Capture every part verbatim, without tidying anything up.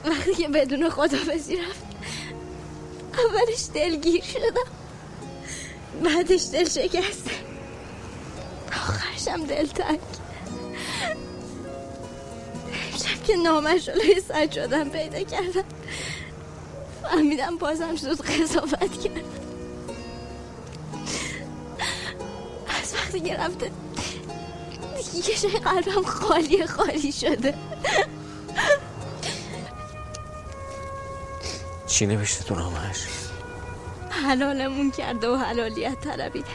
وقتی که بدون خداحافظی رفت اولش دلگیر شدم، بعدش دل شکسته، آخرشم دلتنگ. امشب که نامش رو روی سجادم پیدا کردم فهمیدم بازم زود قضاوت کردم. از وقتی که رفته دیگه شای قلبم خالی خالی شده. چی نوشته تو نامش؟ حلالمون کرده و حلالیت طلبیده.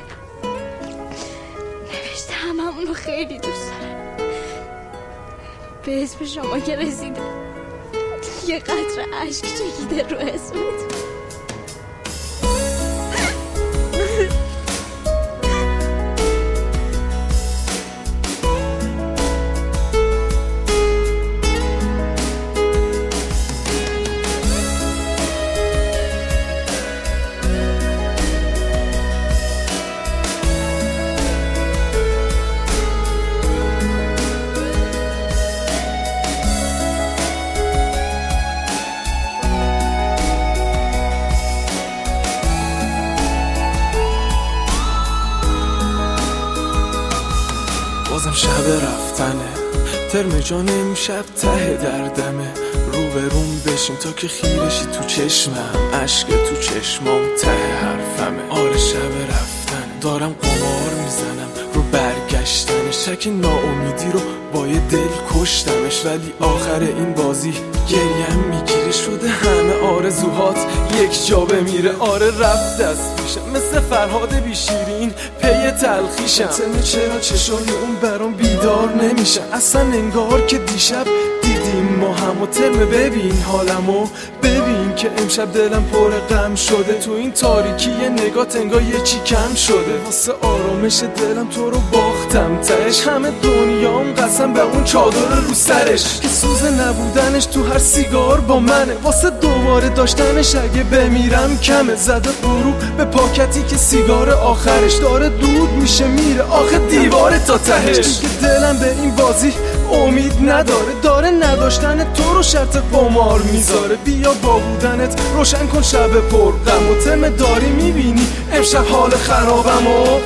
نوشته هممون رو خیلی دوست داره، به اسم شما که رسیده یه قطره اشک چکیده رو اسمت. بازم شب رفتنه، ترم جان امشب ته دردمه. رو به روم بشین تا که خیرشی تو چشمم، عشق تو چشمام ته حرفمه. آره شب رفتنه، دارم قمار میزنم رو برگشتن. شک ناامیدی رو با یه دل کشتمش، ولی آخر این بازی گریم میگیره. شده همه آرزوهات یک جا بمیره. آره رفت دست پیشم مثل فرهاد بیشیرین پی تلخیشم. تمه چرا چشای اون برام بیدار نمیشن، اصلا انگار که دیشب دیدیم ما هم. و ترمه ببین حالمو، ببین که امشب دلم پر غم شده. تو این تاریکی یه نگاه انگار یه چی کم شده. واسه آرامش دلم تو رو باختم تهش، همه دنیام قسم به اون چادر رو سرش که سوز نبودنش تو هر سیگار با منه. واسه دوباره داشتنش اگه بمیرم کمه. زده غروب به پاکتی که سیگار آخرش داره دود میشه میره آخه دیواره تا تهش. دیگه دلم به این بازی امید نداره، داره نداشتن تو رو شرط قمار میذاره. بیا با بودنت روشن کن شب پر غم. و تم داری میبینی امشب حال خرابم و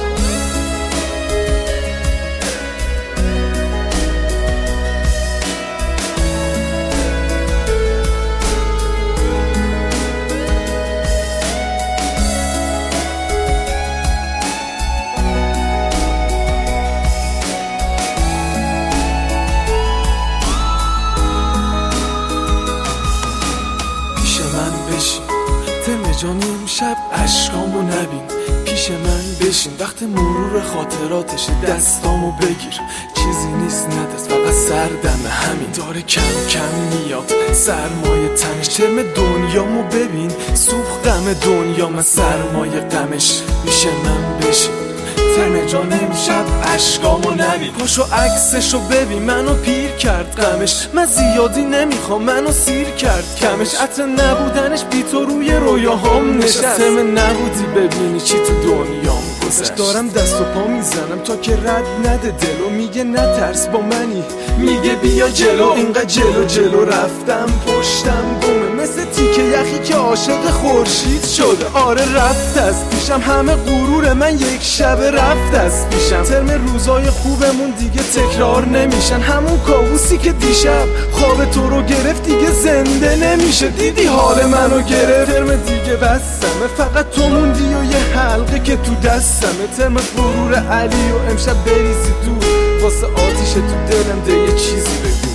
ترم جان امشب عشقامو نبین، پیش من بشین. وقت مرور خاطراتش دستامو بگیر. چیزی نیست ندست فقط سردمه همین. داره کم کم میاد سرمایه تنش. ترم دنیامو ببین سوخ غم دنیام از سرمایه غمش. میشه من بشین ترم جان امشب عشقامو نبین. پاشو عکسشو ببین منو پیر کرد غمش. من زیادی نمیخوام منو سیر کرد کمش. عطر نبودنش بی تو روی رویاهام نشست. ترم نبودی ببینی چی تو دنیام گذشت. دارم دست و پا میزنم تا که رد نده دلو. میگه نترس با منی، میگه بیا جلو. اینقدر جلو جلو رفتم پشتم گمه، مثل تیکه یخی که عاشق خورشید شده. آره رفت از پیشم همه غرور من یک شب رفت از پیشم. ترم روزای خوبمون دیگه تکرار نمیشن. همون کابوسی که دیشب خواب تو رو گرفت دیگه زنده نمیشه. دیدی حال منو گرفت. ترم دیگه بستمه، فقط تو موندی و یه حلقه که تو دستمه. ترم غرور علی و امشب بریزی دور. واسه آتیش تو دلم ده یه چیزی بگو.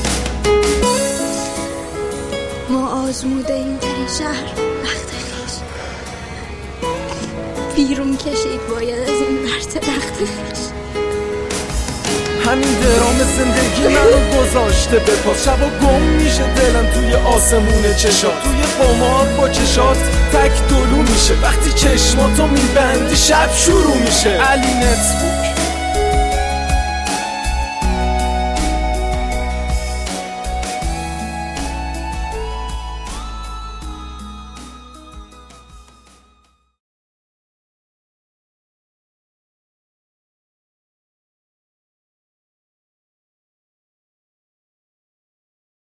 ما آزموده این در این شهر وقت خیش بیرون کشید باید از این مرد تخت خیش. همین درام زندگی منو گذاشته به پاس. شب و گم میشه دلم توی آسمون چشات. توی قمار با چشات تک دلو میشه. وقتی چشماتو میبندی شب شروع میشه. علی نتبوک